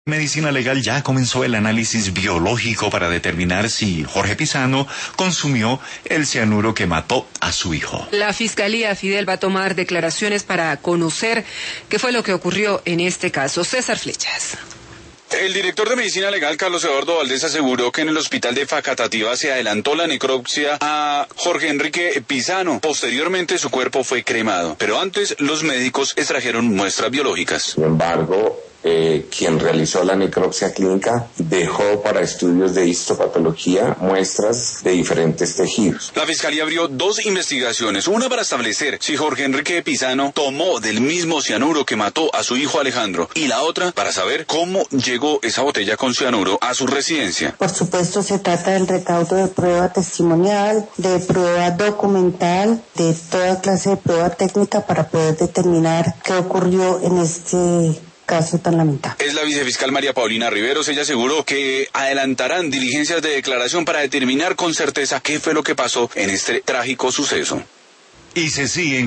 Medicina Legal ya comenzó el análisis biológico para determinar si Jorge Pizano consumió el cianuro que mató a su hijo. La Fiscalía, Fidel, va a tomar declaraciones para conocer qué fue lo que ocurrió en este caso. César Flechas. El director de Medicina Legal, Carlos Eduardo Valdés, aseguró que en el hospital de Facatativá se adelantó la necropsia a Jorge Enrique Pizano. Posteriormente su cuerpo fue cremado, pero antes los médicos extrajeron muestras biológicas. Sin embargo, quien realizó la necropsia clínica dejó para estudios de histopatología muestras de diferentes tejidos. La Fiscalía abrió 2 investigaciones, una para establecer si Jorge Enrique Pizano tomó del mismo cianuro que mató a su hijo Alejandro, y la otra para saber cómo llegó esa botella con cianuro a su residencia. Por supuesto, se trata del recaudo de prueba testimonial, de prueba documental, de toda clase de prueba técnica para poder determinar qué ocurrió en este caso tan lamentable. Es la vicefiscal María Paulina Riveros. Ella aseguró que adelantarán diligencias de declaración para determinar con certeza qué fue lo que pasó en este trágico suceso. Y se siguen